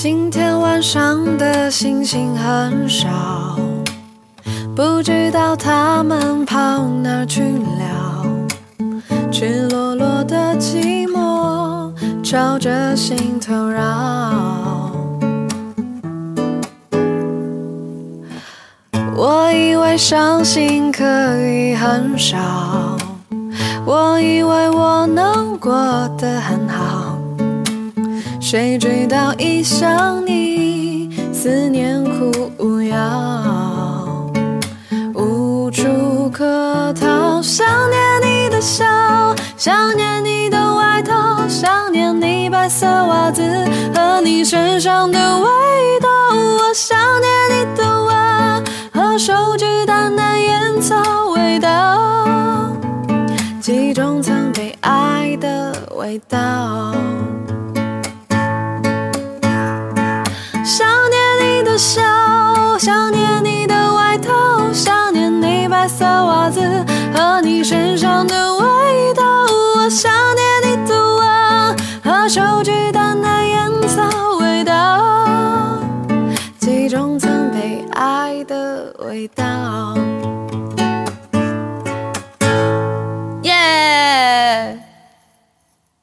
今天晚上的星星很少，不知道他们跑哪去了。赤裸裸的寂寞朝着心头绕。我以为伤心可以很少，我以为我能过得很好，谁知道一想你，思念苦无药，无处可逃。想念你的笑，想念你的外套，想念你白色袜子和你身上的味道。我想念你的吻和手指淡淡烟草味道，记忆中曾被爱的味道。想念你的笑，想念你的外套，想念你白色袜子和你身上的味道。我想念你的吻和手指淡淡烟草味道，记忆中曾被爱的味道。